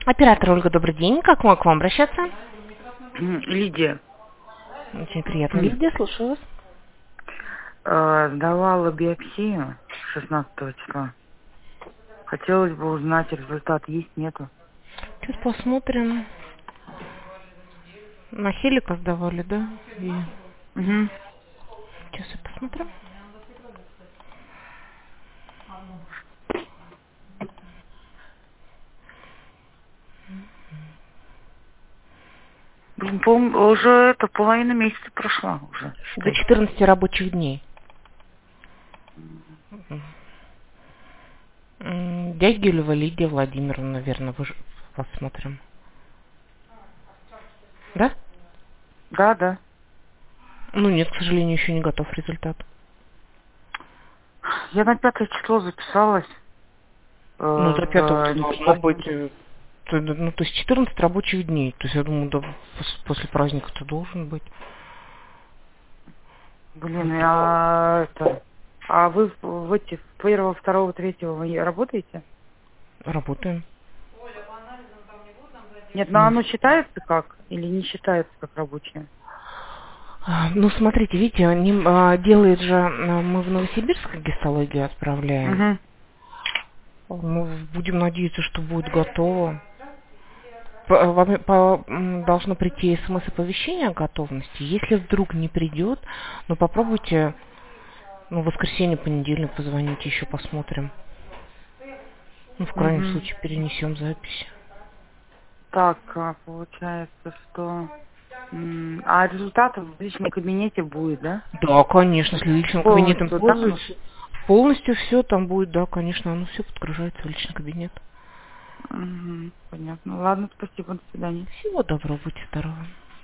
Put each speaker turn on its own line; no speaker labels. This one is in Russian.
Оператор Ольга, добрый день. Как могу к вам обращаться?
Лидия.
Очень приятно. Лидия, слушаю вас.
Давала биопсию 16 числа. Хотелось бы узнать, результат есть, нету.
Сейчас посмотрим. На Хелика сдавали, да?
Угу.
Сейчас я посмотрю.
Блин, уже это половина месяца прошла уже,
До
считай.
14 рабочих дней. Дягилева Лидия Владимировна, наверное, посмотрим. Да?
Да.
Ну нет, к сожалению, еще не готов результат.
Я на 5 число записалась.
Ну, до 5
в
должно быть, ну, то есть 14 рабочих дней. То есть, я думаю, да, после праздника-то должен быть.
Блин, а вы в эти 1, 2, 3 вы работаете?
Работаем.
Нет, но оно считается как? Или не считается как рабочее?
Ну, смотрите, видите, они делают же, мы в Новосибирск гистологию отправляем.
Угу.
Мы будем надеяться, что будет готово. Должно прийти смс-оповещение о готовности. Если вдруг не придет, ну, попробуйте, ну, в воскресенье, понедельник позвоните, еще посмотрим. Ну, в крайнем
Угу.
случае, перенесем запись.
Так, получается, что... А результат в личном кабинете будет, да?
Да, конечно, если личным кабинетом
Полностью, да?
пользуетесь, полностью все там будет, да, конечно, оно все подгружается в личный кабинет.
Угу, понятно. Ладно, спасибо, до свидания.
Всего доброго, будьте здоровы.